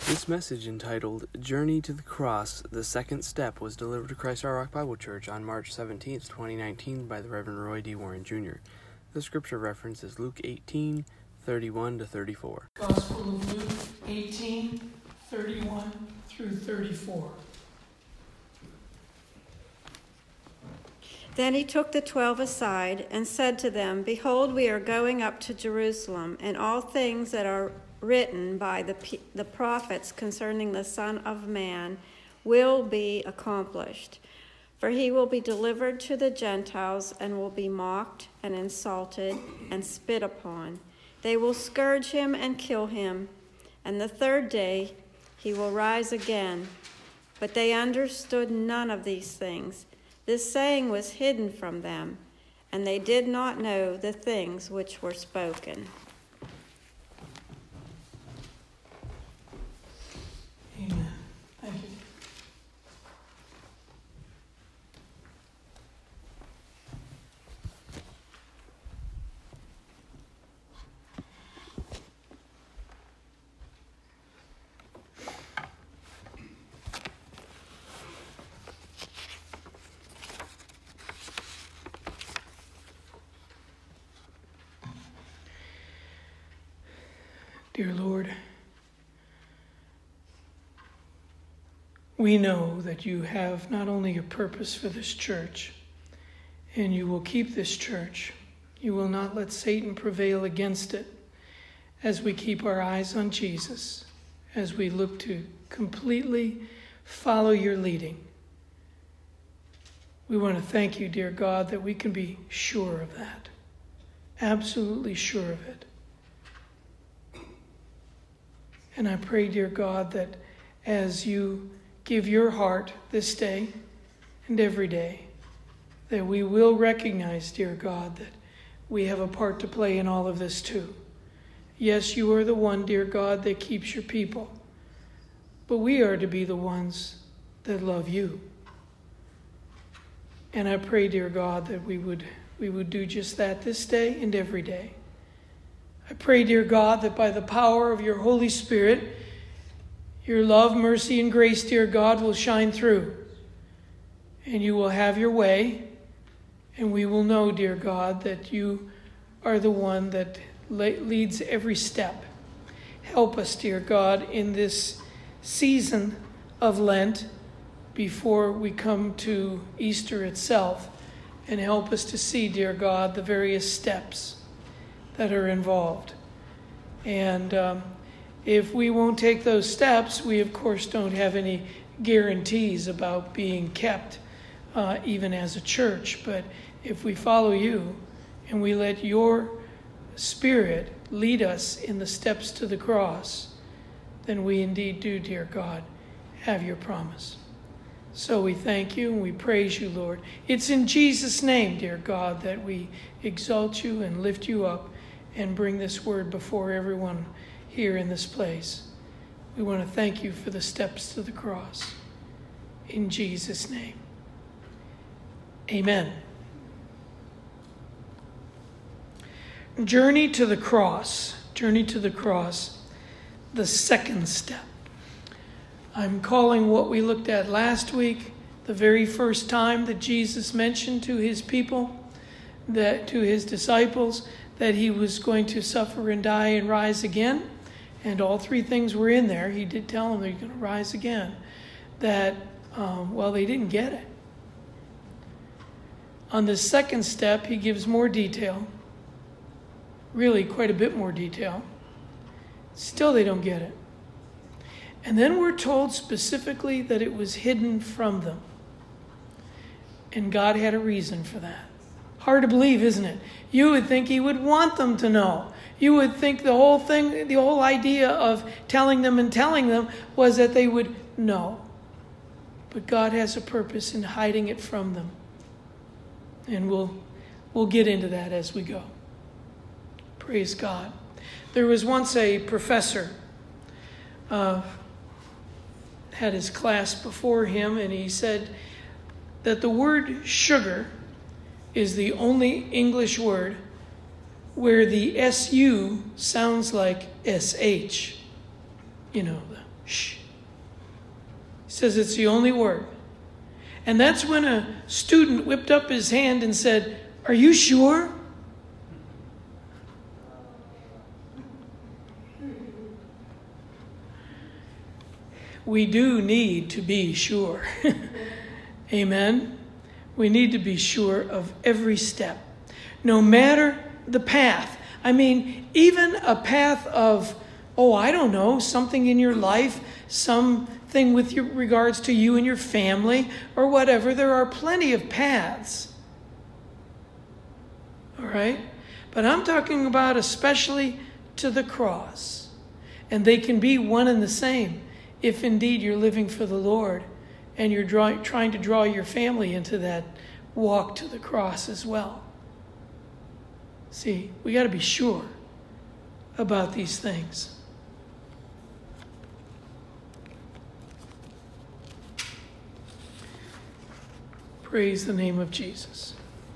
This message, entitled Journey to the Cross, the Second Step, was delivered to Christ Our Rock Bible Church on March 17, 2019 by the Reverend Roy D. Warren, Jr. The scripture reference is Luke 18, 31-34. Gospel of Luke 18, 31 through 34. Then he took the 12 aside and said to them, Behold, we are going up to Jerusalem, and all things that are written by the prophets concerning the Son of Man will be accomplished. For he will be delivered to the Gentiles and will be mocked and insulted and spit upon. They will scourge him and kill him, and the third day he will rise again. But they understood none of these things. This saying was hidden from them, and they did not know the things which were spoken. Amen. Thank you. Dear Lord, we know that you have not only a purpose for this church, and you will keep this church. You will not let Satan prevail against it as we keep our eyes on Jesus, as we look to completely follow your leading. We want to thank you, dear God, that we can be sure of that, absolutely sure of it. And I pray, dear God, that as you give your heart this day and every day, that we will recognize, dear God, that we have a part to play in all of this too. Yes, you are the one, dear God, that keeps your people, but we are to be the ones that love you. And I pray, dear God, that we would do just that this day and every day. I pray, dear God, that by the power of your Holy Spirit, your love, mercy, and grace, dear God, will shine through. And you will have your way. And we will know, dear God, that you are the one that leads every step. Help us, dear God, in this season of Lent before we come to Easter itself. And help us to see, dear God, the various steps that are involved. And if we won't take those steps, we of course don't have any guarantees about being kept even as a church. But if we follow you and we let your Spirit lead us in the steps to the cross, then we indeed do, dear God, have your promise. So we thank you and we praise you, Lord. It's in Jesus' name, dear God, that we exalt you and lift you up and bring this word before everyone here in this place. We want to thank you for the steps to the cross. In Jesus' name. Amen. Journey to the cross. Journey to the cross. The second step. I'm calling what we looked at last week the very first time that Jesus mentioned to his people, that to his disciples, that he was going to suffer and die and rise again. And all three things were in there. He did tell them they're going to rise again. That, they didn't get it. On the second step, he gives more detail. Really, quite a bit more detail. Still, they don't get it. And then we're told specifically that it was hidden from them. And God had a reason for that. Hard to believe, isn't it? You would think he would want them to know. You would think the whole idea of telling them was that they would know. But God has a purpose in hiding it from them. And we'll get into that as we go. Praise God. There was once a professor had his class before him, and he said that the word sugar is the only English word where the SU sounds like SH. the shh. He says it's the only word. And that's when a student whipped up his hand and said, "Are you sure?" We do need to be sure. Amen? We need to be sure of every step, no matter the path. I mean, even a path of, I don't know, something in your life, something with regards to you and your family, or whatever. There are plenty of paths. All right? But I'm talking about especially to the cross. And they can be one and the same if indeed you're living for the Lord and you're trying to draw your family into that walk to the cross as well. See, we got to be sure about these things. Praise the name of Jesus.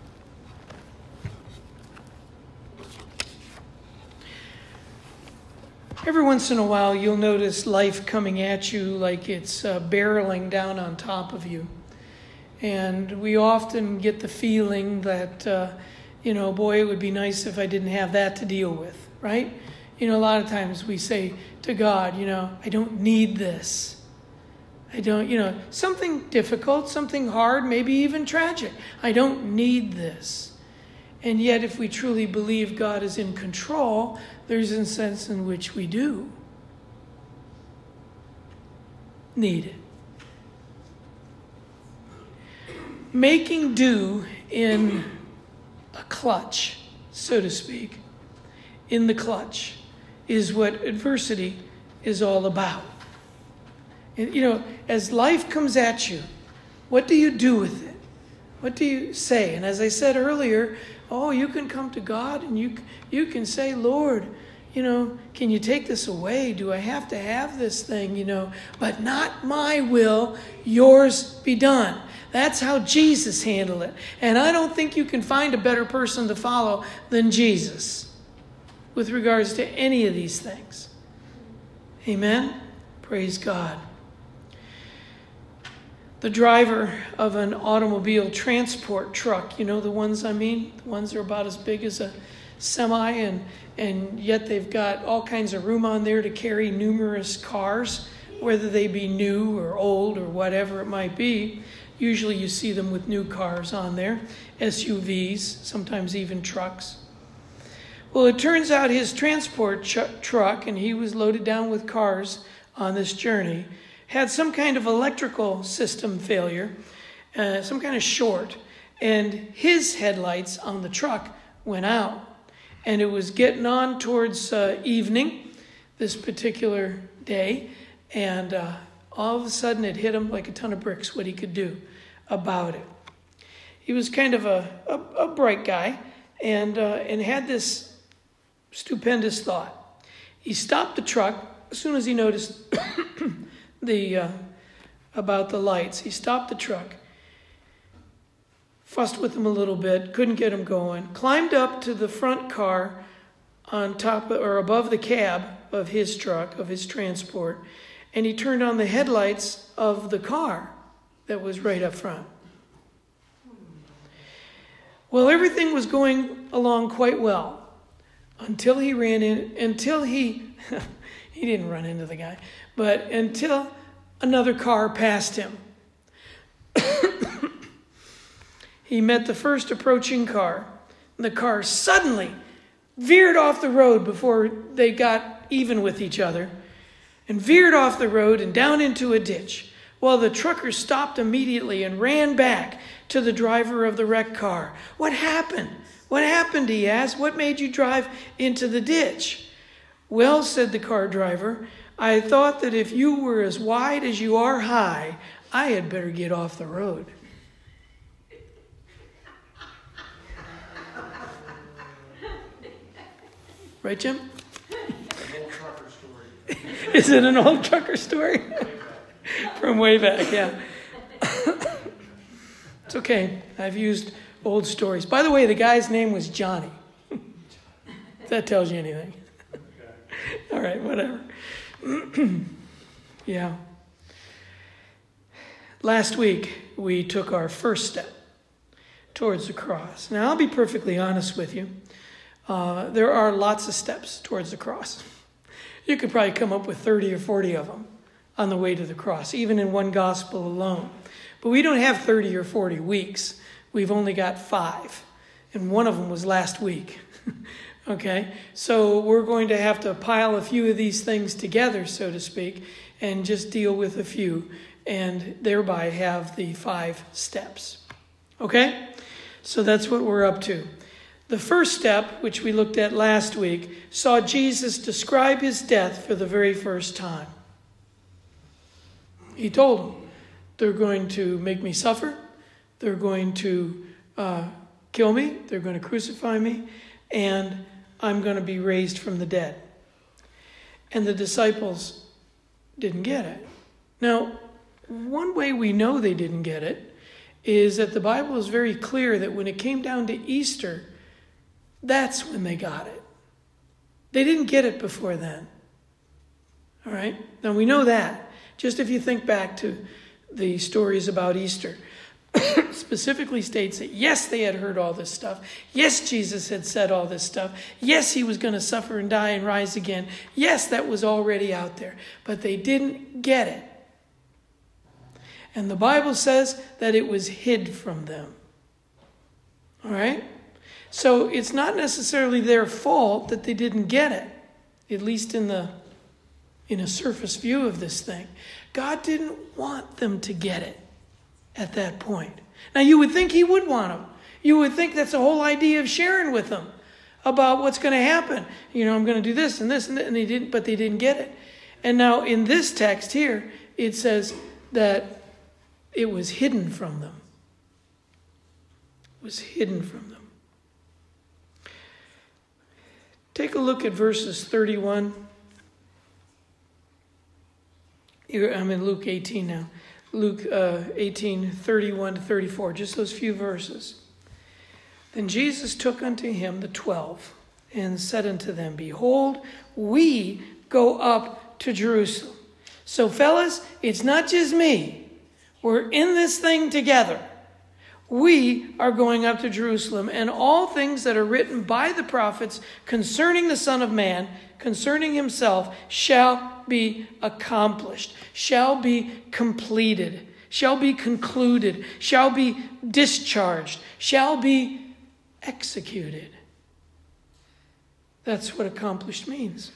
Every once in a while, you'll notice life coming at you like it's barreling down on top of you. And we often get the feeling that, boy, it would be nice if I didn't have that to deal with, right? A lot of times we say to God, I don't need this. I don't, something difficult, something hard, maybe even tragic. I don't need this. And yet, if we truly believe God is in control, there's a sense in which we do need it. Making do in a clutch, so to speak, in the clutch, is what adversity is all about. And, as life comes at you, what do you do with it? What do you say? And as I said earlier, you can come to God and you can say, Lord, can you take this away? Do I have to have this thing, But not my will, yours be done. That's how Jesus handled it. And I don't think you can find a better person to follow than Jesus with regards to any of these things. Amen? Praise God. The driver of an automobile transport truck, the ones I mean? The ones that are about as big as a semi, and yet they've got all kinds of room on there to carry numerous cars, whether they be new or old or whatever it might be. Usually you see them with new cars on there, SUVs, sometimes even trucks. Well, it turns out his transport truck, and he was loaded down with cars on this journey, had some kind of electrical system failure, some kind of short, and his headlights on the truck went out. And it was getting on towards evening this particular day, and all of a sudden it hit him like a ton of bricks what he could do about it. He was kind of a bright guy, and had this stupendous thought. He stopped the truck as soon as he noticed about the lights. He stopped the truck, fussed with him a little bit, couldn't get him going, climbed up to the front car on top or above the cab of his truck, of his transport, and he turned on the headlights of the car that was right up front. Well, everything was going along quite well until he he didn't run into the guy, but until another car passed him. He met the first approaching car. The car suddenly veered off the road before they got even with each other, and veered off the road and down into a ditch. Well, the trucker stopped immediately and ran back to the driver of the wrecked car. "What happened? What happened?" he asked. "What made you drive into the ditch?" "Well," said the car driver, "I thought that if you were as wide as you are high, I had better get off the road." Right, Jim? An old trucker story. Is it an old trucker story? From way back, yeah. It's okay. I've used old stories. By the way, the guy's name was Johnny. If that tells you anything. All right, whatever. Yeah. Last week, we took our first step towards the cross. Now, I'll be perfectly honest with you. There are lots of steps towards the cross. You could probably come up with 30 or 40 of them on the way to the cross, even in one gospel alone. But we don't have 30 or 40 weeks. We've only got 5. And one of them was last week. Okay? So we're going to have to pile a few of these things together, so to speak, and just deal with a few, and thereby have the 5 steps. Okay? So that's what we're up to. The first step, which we looked at last week, saw Jesus describe his death for the very first time. He told them, they're going to make me suffer. They're going to kill me. They're going to crucify me. And I'm going to be raised from the dead. And the disciples didn't get it. Now, one way we know they didn't get it is that the Bible is very clear that when it came down to Easter, that's when they got it. They didn't get it before then. All right? Now, we know that. Just if you think back to the stories about Easter, specifically states that, yes, they had heard all this stuff. Yes, Jesus had said all this stuff. Yes, he was going to suffer and die and rise again. Yes, that was already out there. But they didn't get it. And the Bible says that it was hid from them. All right? So it's not necessarily their fault that they didn't get it, at least in a surface view of this thing. God didn't want them to get it at that point. Now, you would think he would want them. You would think that's the whole idea of sharing with them about what's going to happen. You know, I'm going to do this and this and that, and they didn't, but they didn't get it. And now in this text here, it says that it was hidden from them. It was hidden from them. Take a look at verses 31. I'm in Luke 18 now. Luke 18, 31 to 34, just those few verses. Then Jesus took unto him the 12 and said unto them, Behold, we go up to Jerusalem. So fellas, it's not just me. We're in this thing together. We are going up to Jerusalem, and all things that are written by the prophets concerning the Son of Man, concerning himself, shall be accomplished, shall be completed, shall be concluded, shall be discharged, shall be executed. That's what accomplished means.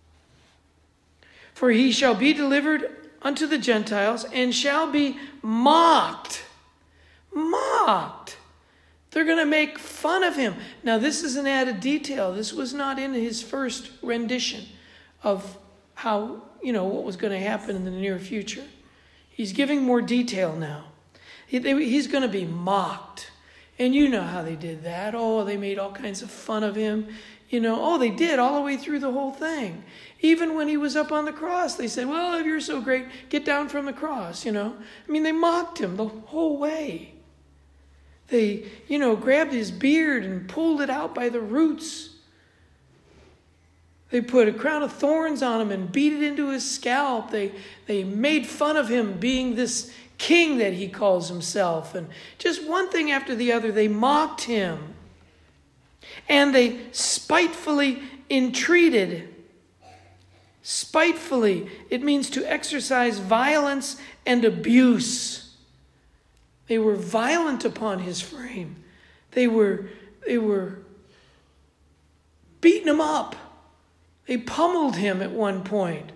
For he shall be delivered unto the Gentiles and shall be mocked. Mocked. They're going to make fun of him. Now, this is an added detail. This was not in his first rendition of how, what was going to happen in the near future. He's giving more detail now. He's going to be mocked. And you know how they did that. Oh, they made all kinds of fun of him. They did all the way through the whole thing. Even when he was up on the cross, they said, well, if you're so great, get down from the cross, they mocked him the whole way. They, grabbed his beard and pulled it out by the roots. They put a crown of thorns on him and beat it into his scalp. They made fun of him being this king that he calls himself. And just one thing after the other, they mocked him. And they spitefully entreated. Spitefully, it means to exercise violence and abuse. They were violent upon his frame. They were beating him up. They pummeled him at one point.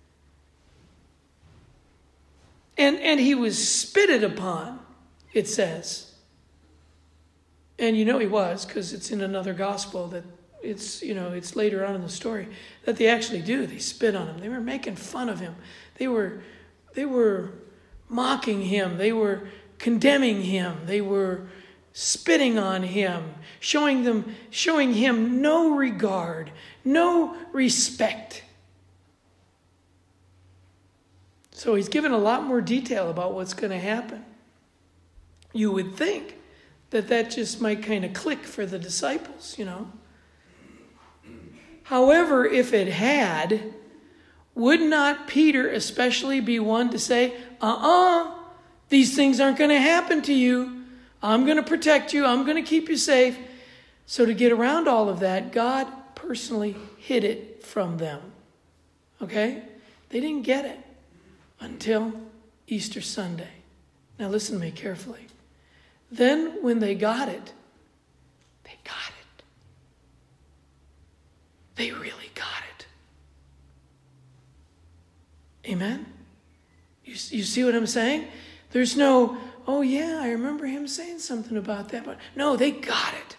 And he was spitted upon, it says. And he was, because it's in another gospel that it's later on in the story that they actually do. They spit on him. They were making fun of him. They were mocking him. They were condemning him. They were spitting on him, showing him no regard, no respect. So he's given a lot more detail about what's going to happen. You would think that just might kind of click for the disciples, However, if it had, would not Peter especially be one to say, these things aren't going to happen to you. I'm going to protect you. I'm going to keep you safe. So to get around all of that, God personally hid it from them. Okay? They didn't get it until Easter Sunday. Now listen to me carefully. Then when they got it, they got it. They really got it. Amen? You see what I'm saying? There's no, oh yeah, I remember him saying something about that. But no, they got it.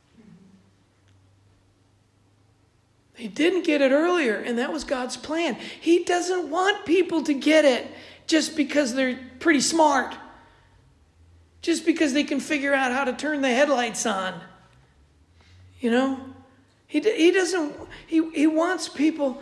They didn't get it earlier, and that was God's plan. He doesn't want people to get it just because they're pretty smart. Just because they can figure out how to turn the headlights on. You know? He wants people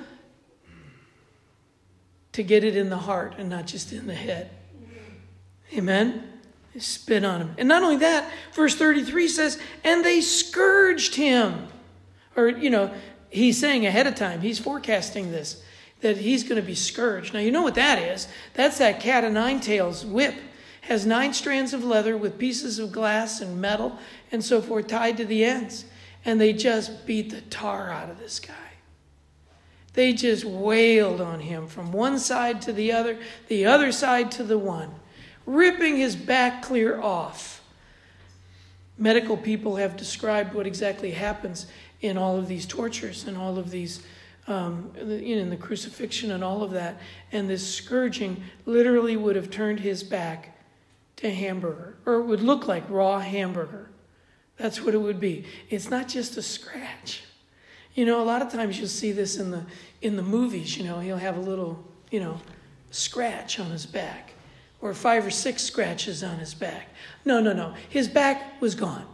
to get it in the heart and not just in the head. Amen? They spit on him. And not only that, verse 33 says, and they scourged him. Or, he's saying ahead of time, he's forecasting this, that he's going to be scourged. Now, you know what that is. That's that cat o' nine tails whip. Has 9 strands of leather with pieces of glass and metal and so forth tied to the ends. And they just beat the tar out of this guy. They just wailed on him from one side to the other side to the one, ripping his back clear off. Medical people have described what exactly happens in all of these tortures and all of these, in the crucifixion and all of that. And this scourging literally would have turned his back to hamburger, or it would look like raw hamburger. That's what it would be. It's not just a scratch. A lot of times you'll see this in the movies. He'll have a little, scratch on his back, or 5 or 6 scratches on his back. No. His back was gone.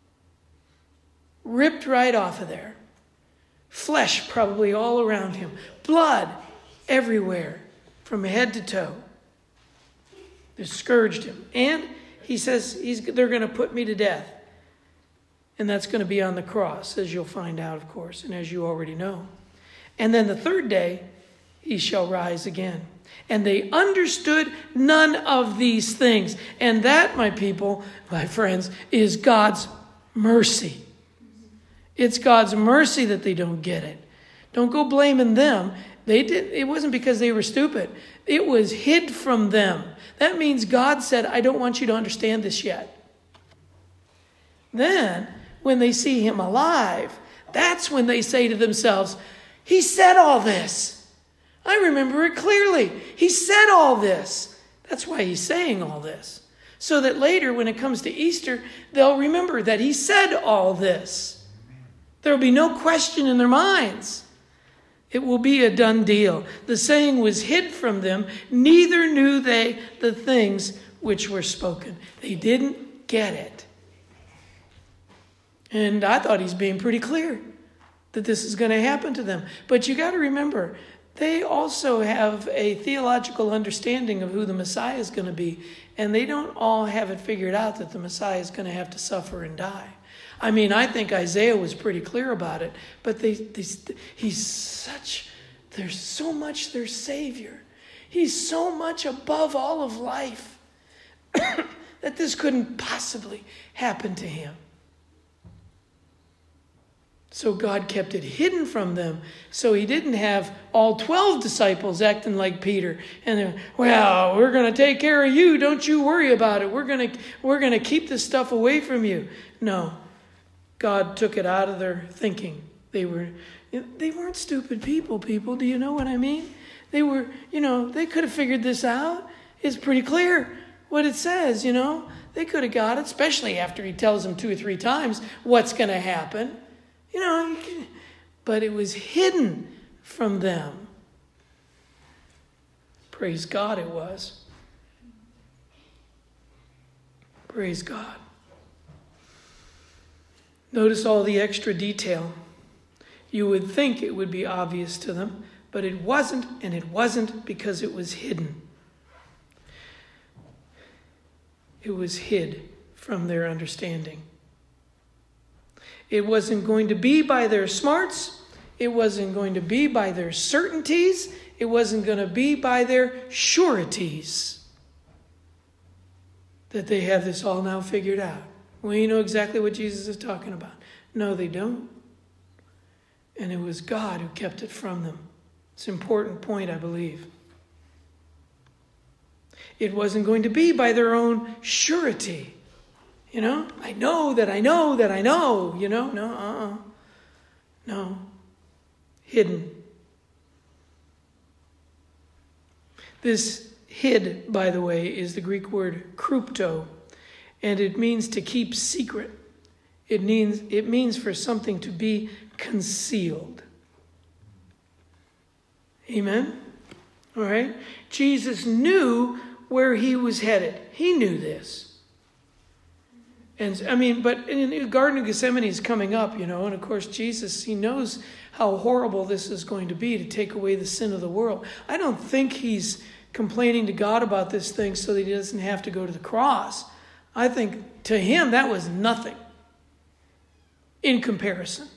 Ripped right off of there. Flesh probably all around him. Blood everywhere from head to toe. They scourged him. And he says they're going to put me to death. And that's going to be on the cross, as you'll find out, of course, and as you already know. And then the 3rd day, he shall rise again. And they understood none of these things. And that, my people, my friends, is God's mercy. It's God's mercy that they don't get it. Don't go blaming them. It wasn't because they were stupid. It was hid from them. That means God said, I don't want you to understand this yet. Then, when they see him alive, that's when they say to themselves, he said all this. I remember it clearly. He said all this. That's why he's saying all this. So that later, when it comes to Easter, they'll remember that he said all this. There will be no question in their minds. It will be a done deal. The saying was hid from them, neither knew they the things which were spoken. They didn't get it. And I thought he's being pretty clear that this is going to happen to them. But you got to remember, they also have a theological understanding of who the Messiah is going to be. And they don't all have it figured out that the Messiah is going to have to suffer and die. I mean, I think Isaiah was pretty clear about it, but they're so much their Savior. He's so much above all of life that this couldn't possibly happen to him. So God kept it hidden from them, so he didn't have all 12 disciples acting like Peter. And they're, well, we're going to take care of you. Don't you worry about it. We're going to keep this stuff away from you. No. God took it out of their thinking. They weren't stupid people. Do you know what I mean? They were, they could have figured this out. It's pretty clear what it says, They could have got it, especially after he tells them 2 or 3 times what's going to happen. But it was hidden from them. Praise God it was. Praise God. Notice all the extra detail. You would think it would be obvious to them, but it wasn't, and it wasn't because it was hidden. It was hid from their understanding. It wasn't going to be by their smarts. It wasn't going to be by their certainties. It wasn't going to be by their sureties that they have this all now figured out. Well, you know exactly what Jesus is talking about. No, they don't. And it was God who kept it from them. It's an important point, I believe. It wasn't going to be by their own surety. You know, I know that I know that I know. You know, no. Hidden. This hid, by the way, is the Greek word krypto, and it means to keep secret. It means for something to be concealed. Amen? All right? Jesus knew where he was headed. He knew this. And I mean, but in the Garden of Gethsemane is coming up, you know, and of course Jesus, he knows how horrible this is going to be to take away the sin of the world. I don't think he's complaining to God about this thing so that he doesn't have to go to the cross. I think to him that was nothing in comparison.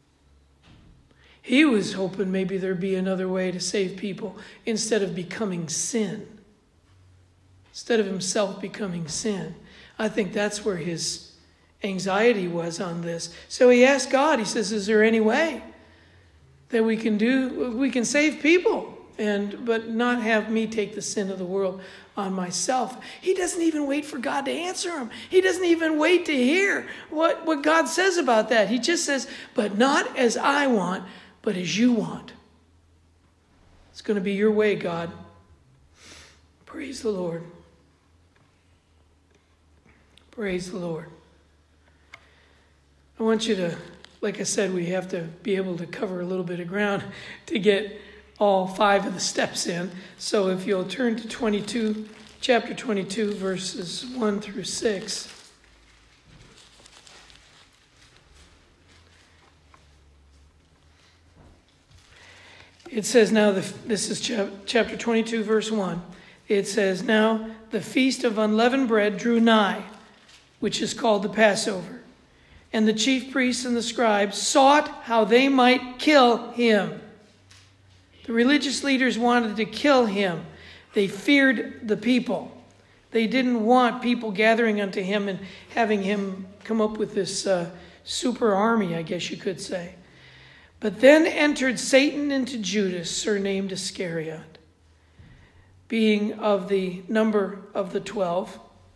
He was hoping maybe there'd be another way to save people instead of becoming sin. Instead of himself becoming sin. I think that's where his anxiety was on this. So he asked God, he says, is there any way that we can save people, but not have me take the sin of the world on myself? He doesn't even wait for God to answer him. He doesn't even wait to hear what God says about that. He just says, but not as I want, but as you want. It's going to be your way, God. Praise the Lord. Praise the Lord. I want you to, like I said, we have to be able to cover a little bit of ground to get all 5 of the steps in. So if you'll turn to chapter 22, verses 1 through 6. It says now, this is chapter 22, verse 1. It says, now the feast of unleavened bread drew nigh, which is called the Passover. And the chief priests and the scribes sought how they might kill him. The religious leaders wanted to kill him. They feared the people. They didn't want people gathering unto him and having him come up with this super army, I guess you could say. But then entered Satan into Judas, surnamed Iscariot, being of the number of the 12.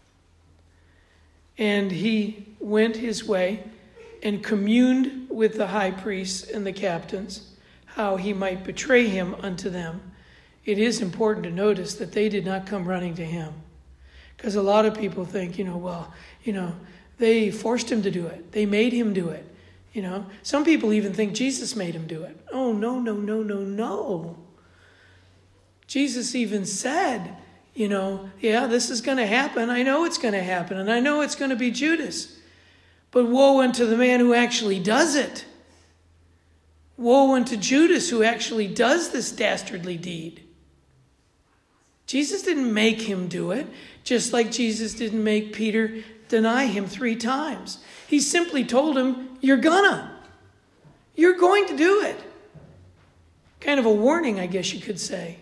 And he went his way and communed with the high priests and the captains, how he might betray him unto them. It is important to notice that they did not come running to him. Because a lot of people think, they forced him to do it. They made him do it. Some people even think Jesus made him do it. Oh, no. Jesus even said, this is going to happen. I know it's going to happen, and I know it's going to be Judas. But woe unto the man who actually does it. Woe unto Judas who actually does this dastardly deed. Jesus didn't make him do it, just like Jesus didn't make Peter deny him 3 times. He simply told him, you're going to do it. Kind of a warning, I guess you could say.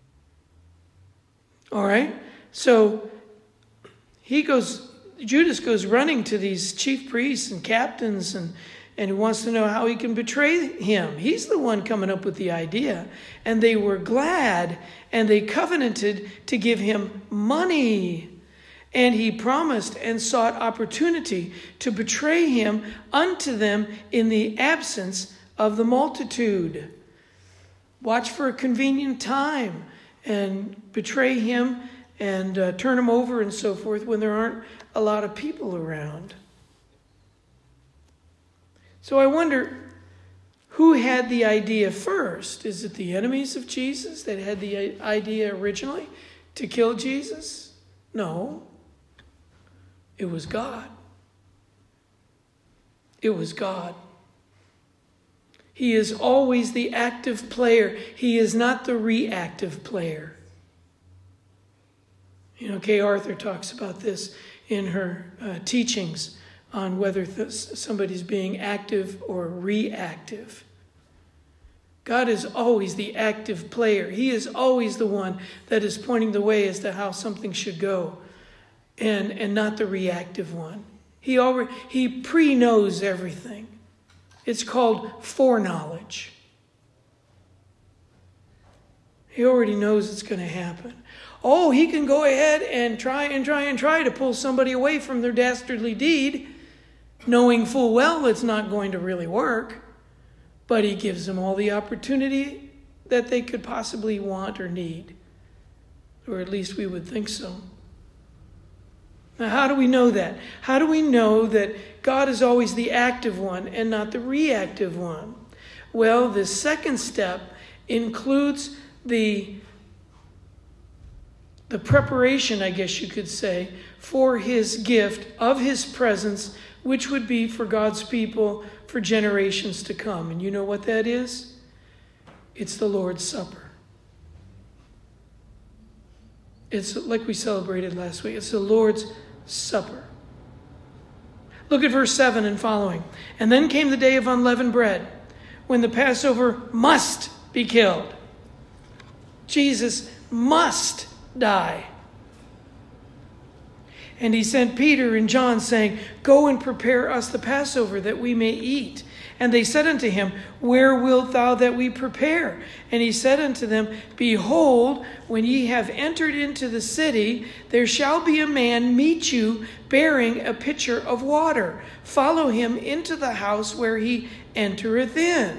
All right? So Judas goes running to these chief priests and captains and he wants to know how he can betray him. He's the one coming up with the idea. And they were glad and they covenanted to give him money. And he promised and sought opportunity to betray him unto them in the absence of the multitude. Watch for a convenient time and betray him and turn him over and so forth when there aren't a lot of people around. So I wonder, who had the idea first? Is it the enemies of Jesus that had the idea originally to kill Jesus? No. It was God. It was God. He is always the active player. He is not the reactive player. Kay Arthur talks about this in her teachings on whether somebody's being active or reactive. God is always the active player. He is always the one that is pointing the way as to how something should go, and not the reactive one. He pre-knows everything. It's called foreknowledge. He already knows it's going to happen. Oh, he can go ahead and try to pull somebody away from their dastardly deed, knowing full well it's not going to really work. But he gives them all the opportunity that they could possibly want or need. Or at least we would think so. Now, how do we know that? How do we know that God is always the active one and not the reactive one? Well, the second step includes the preparation, I guess you could say, for his gift of his presence, which would be for God's people for generations to come. And you know what that is? It's the Lord's Supper. It's like we celebrated last week. It's the Lord's Supper. Look at verse 7 and following. And then came the day of unleavened bread, when the Passover must be killed. Jesus must die. And he sent Peter and John, saying, Go and prepare us the Passover, that we may eat. And they said unto him, Where wilt thou that we prepare? And he said unto them, Behold, when ye have entered into the city, there shall be a man meet you, bearing a pitcher of water. Follow him into the house where he entereth in.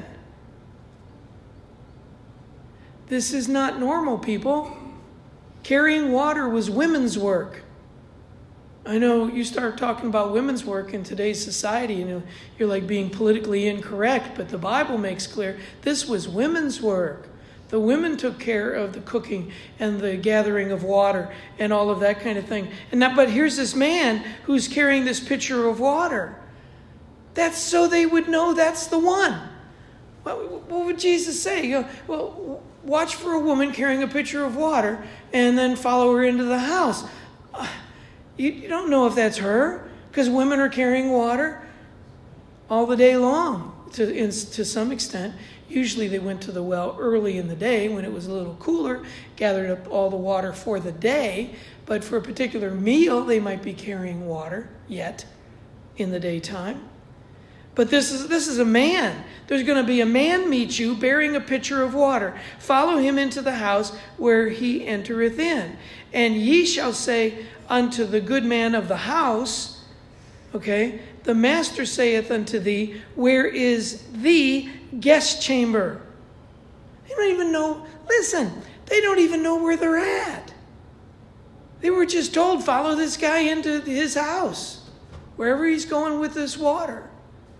This is not normal, people. Carrying water was women's work. I know you start talking about women's work in today's society, and you're like being politically incorrect, but the Bible makes clear this was women's work. The women took care of the cooking and the gathering of water and all of that kind of thing. But here's this man who's carrying this pitcher of water. That's so they would know that's the one. What would Jesus say? Well, watch for a woman carrying a pitcher of water and then follow her into the house. You don't know if that's her, because women are carrying water all the day long to some extent. Usually they went to the well early in the day when it was a little cooler, gathered up all the water for the day. But for a particular meal, they might be carrying water yet in the daytime. But this is a man. There's going to be a man meet you bearing a pitcher of water. Follow him into the house where he entereth in. And ye shall say unto the good man of the house, okay, the master saith unto thee, Where is the guest chamber? They don't even know, listen, they don't even know where they're at. They were just told, follow this guy into his house, wherever he's going with this water.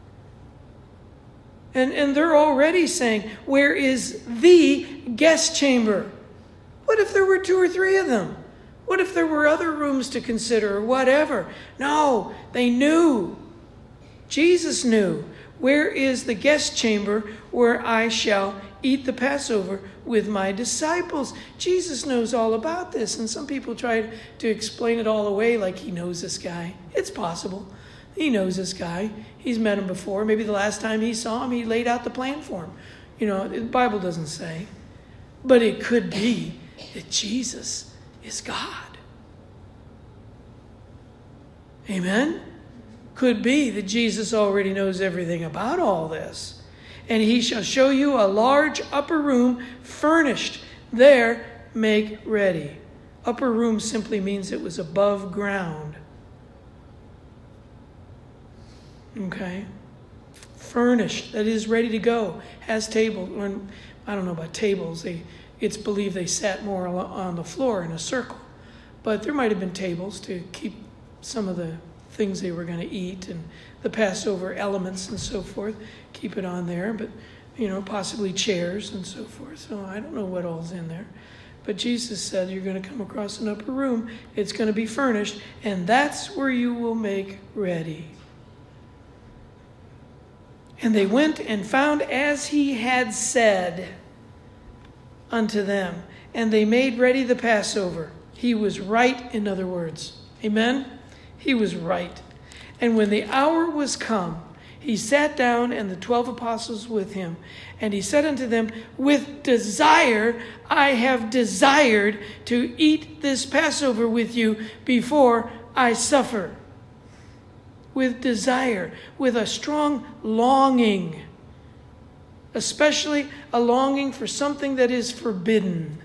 And they're already saying, where is the guest chamber? What if there were 2 or 3 of them? What if there were other rooms to consider or whatever? No, they knew. Jesus knew. Where is the guest chamber where I shall eat the Passover with my disciples? Jesus knows all about this. And some people try to explain it all away like he knows this guy. It's possible. He knows this guy. He's met him before. Maybe the last time he saw him, he laid out the plan for him. The Bible doesn't say. But it could be that Jesus is God. Amen? Could be that Jesus already knows everything about all this. And he shall show you a large upper room furnished. There make ready. Upper room simply means it was above ground. Okay? Furnished, that is ready to go. Has tables. I don't know about tables. It's believed they sat more on the floor in a circle. But there might have been tables to keep some of the things they were going to eat and the Passover elements and so forth. Keep it on there. But, possibly chairs and so forth. So I don't know what all's in there. But Jesus said you're going to come across an upper room. It's going to be furnished. And that's where you will make ready. And they went and found as he had said unto them. And they made ready the Passover. He was right, in other words. Amen? He was right. And when the hour was come, he sat down, and the 12 apostles with him. And he said unto them, with desire I have desired to eat this Passover with you before I suffer. With desire, with a strong longing, especially a longing for something that is forbidden.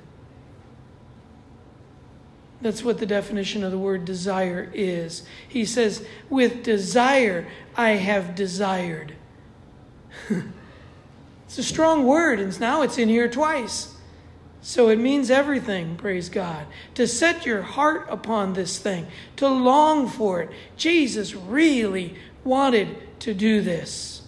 That's what the definition of the word desire is. He says, with desire I have desired. It's a strong word, and now it's in here twice. So it means everything, praise God. To set your heart upon this thing, to long for it. Jesus really wanted to do this.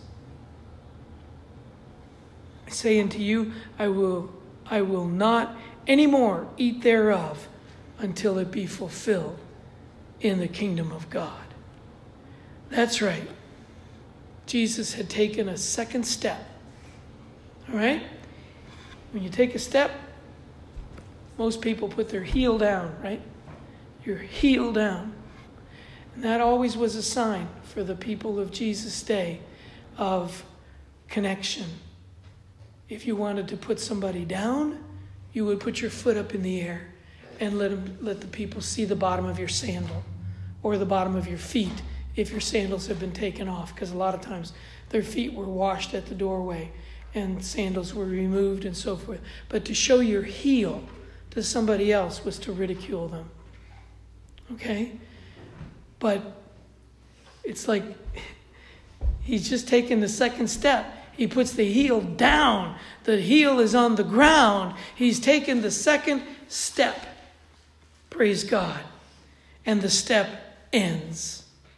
I say unto you, I will not any more eat thereof until it be fulfilled in the kingdom of God. That's right. Jesus had taken a second step. All right? When you take a step, most people put their heel down, right? Your heel down. And that always was a sign for the people of Jesus' day of connection. If you wanted to put somebody down, you would put your foot up in the air and let the people see the bottom of your sandal or the bottom of your feet if your sandals have been taken off, because a lot of times their feet were washed at the doorway and sandals were removed and so forth. But to show your heel to somebody else was to ridicule them. Okay? But it's like he's just taken the second step. He puts the heel down. The heel is on the ground. He's taken the second step. Praise God. And the step ends.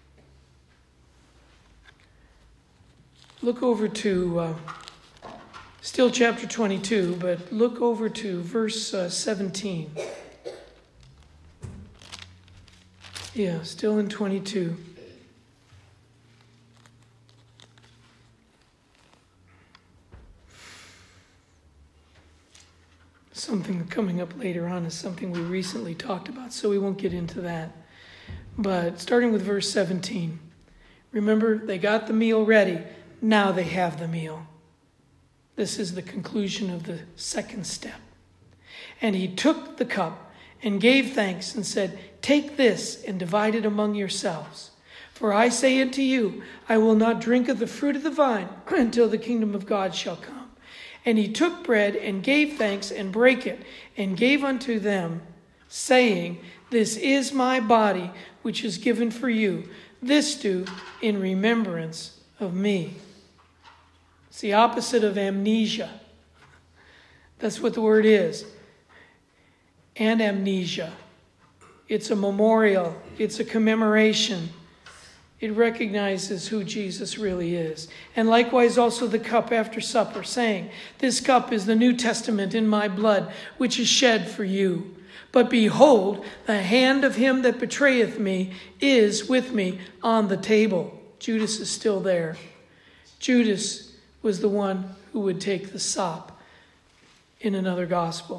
Look over to, still chapter 22, but look over to verse 17. Yeah, still in 22. Something coming up later on is something we recently talked about, so we won't get into that. But starting with verse 17. Remember, they got the meal ready. Now they have the meal. This is the conclusion of the second step. And he took the cup and gave thanks and said, take this and divide it among yourselves. For I say unto you, I will not drink of the fruit of the vine until the kingdom of God shall come. And he took bread and gave thanks and brake it and gave unto them, saying, this is my body, which is given for you. This do in remembrance of me. It's the opposite of amnesia. That's what the word is. And amnesia. It's a memorial. It's a commemoration. It recognizes who Jesus really is. And likewise also the cup after supper, saying, this cup is the New Testament in my blood, which is shed for you. But behold, the hand of him that betrayeth me is with me on the table. Judas is still there. Judas was the one who would take the sop in another gospel.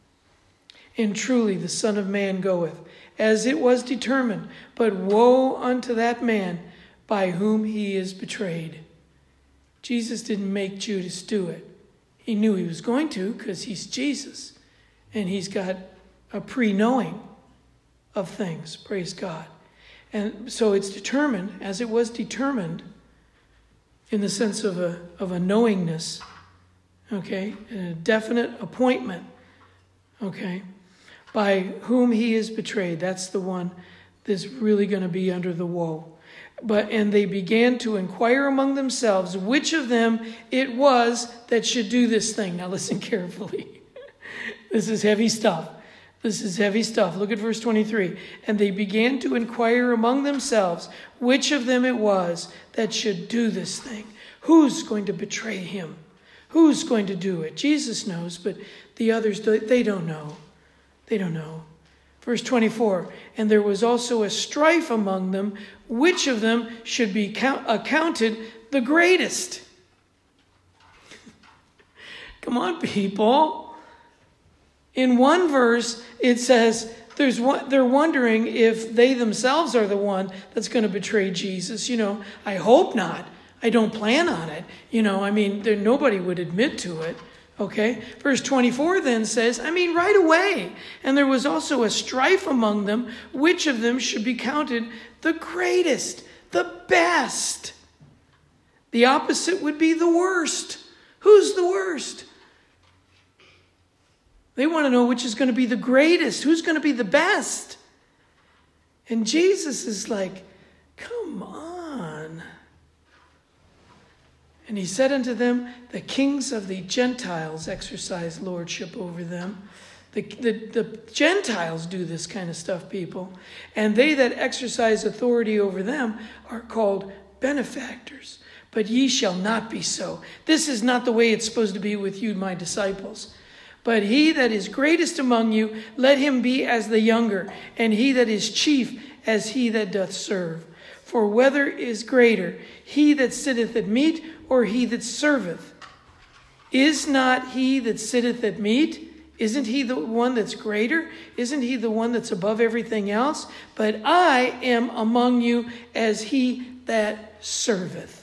And truly the Son of Man goeth, as it was determined, but woe unto that man by whom he is betrayed. Jesus didn't make Judas do it. He knew he was going to, because he's Jesus. And he's got a pre-knowing of things, praise God. And so it's determined, as it was determined, in the sense of a knowingness, okay, a definite appointment, okay, by whom he is betrayed. That's the one that's really going to be under the woe. And they began to inquire among themselves which of them it was that should do this thing. Now listen carefully. This is heavy stuff. This is heavy stuff. Look at verse 23. And they began to inquire among themselves which of them it was that should do this thing. Who's going to betray him? Who's going to do it? Jesus knows, but the others, they don't know. They don't know. Verse 24. And there was also a strife among them, which of them should be accounted the greatest. Come on, people. In one verse, it says they're wondering if they themselves are the one that's going to betray Jesus. You know, I hope not. I don't plan on it. Nobody would admit to it. Okay? Verse 24 then says, right away. And there was also a strife among them, which of them should be counted the greatest, the best. The opposite would be the worst. Who's the worst? They want to know which is going to be the greatest, who's going to be the best. And Jesus is like, come on. And he said unto them, the kings of the Gentiles exercise lordship over them. The Gentiles do this kind of stuff, people. And they that exercise authority over them are called benefactors. But ye shall not be so. This is not the way it's supposed to be with you, my disciples. But he that is greatest among you, let him be as the younger, and he that is chief as he that doth serve. For whether is greater, he that sitteth at meat, or he that serveth? Is not he that sitteth at meat? Isn't he the one that's greater? Isn't he the one that's above everything else? But I am among you as he that serveth.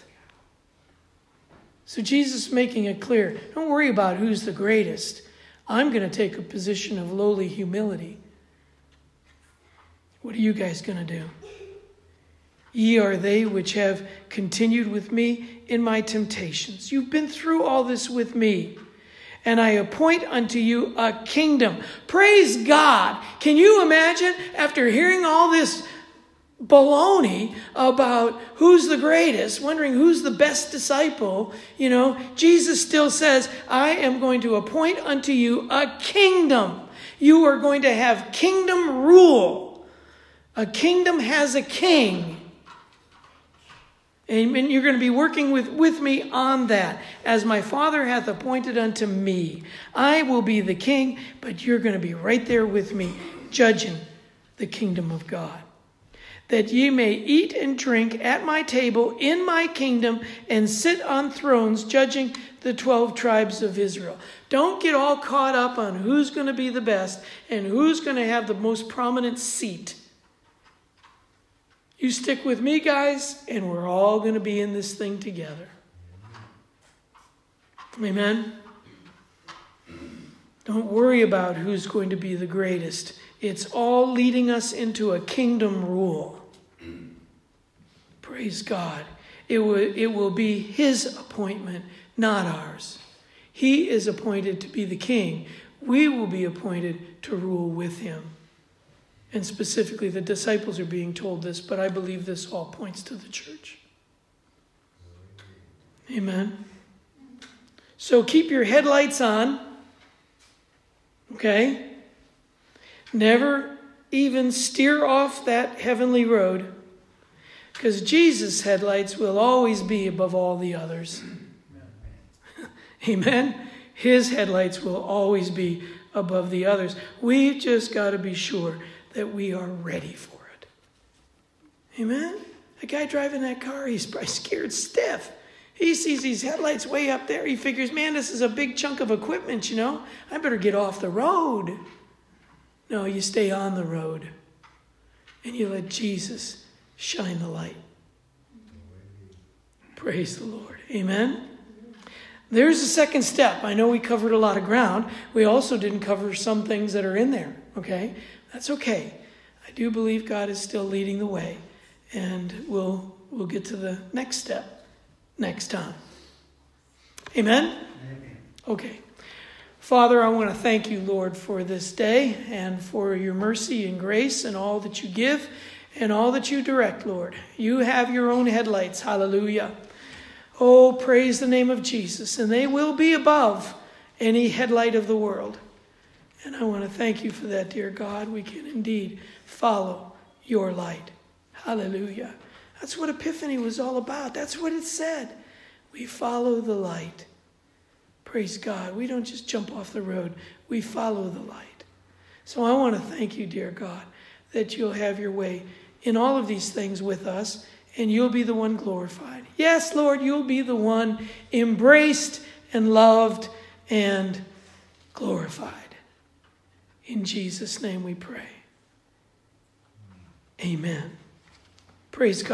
So Jesus is making it clear, don't worry about who's the greatest. I'm going to take a position of lowly humility. What are you guys going to do? Ye are they which have continued with me in my temptations. You've been through all this with me. And I appoint unto you a kingdom. Praise God. Can you imagine, after hearing all this baloney about who's the greatest, wondering who's the best disciple, Jesus still says, I am going to appoint unto you a kingdom. You are going to have kingdom rule. A kingdom has a king. And you're going to be working with me on that. As my Father hath appointed unto me. I will be the king, but you're going to be right there with me, judging the kingdom of God. That ye may eat and drink at my table in my kingdom and sit on thrones judging the 12 tribes of Israel. Don't get all caught up on who's going to be the best and who's going to have the most prominent seat. You stick with me, guys, and we're all going to be in this thing together. Amen? Don't worry about who's going to be the greatest. It's all leading us into a kingdom rule. Praise God. It will be his appointment, not ours. He is appointed to be the king. We will be appointed to rule with him. And specifically, the disciples are being told this, but I believe this all points to the church. Amen. So keep your headlights on. Okay? Never even steer off that heavenly road, because Jesus' headlights will always be above all the others. Amen? His headlights will always be above the others. We've just got to be sure that we are ready for it. Amen? The guy driving that car, he's probably scared stiff. He sees these headlights way up there. He figures, man, this is a big chunk of equipment, I better get off the road. No, you stay on the road. And you let Jesus shine the light. Praise the Lord. Amen? There's the second step. I know we covered a lot of ground. We also didn't cover some things that are in there. Okay? That's okay. I do believe God is still leading the way. And we'll get to the next step next time. Amen? Amen. Okay. Father, I want to thank you, Lord, for this day and for your mercy and grace and all that you give and all that you direct, Lord. You have your own headlights. Hallelujah. Oh, praise the name of Jesus. And they will be above any headlight of the world. And I want to thank you for that, dear God. We can indeed follow your light. Hallelujah. That's what Epiphany was all about. That's what it said. We follow the light. Praise God. We don't just jump off the road. We follow the light. So I want to thank you, dear God, that you'll have your way in all of these things with us, and you'll be the one glorified. Yes, Lord, you'll be the one embraced and loved and glorified. In Jesus' name we pray. Amen. Praise God.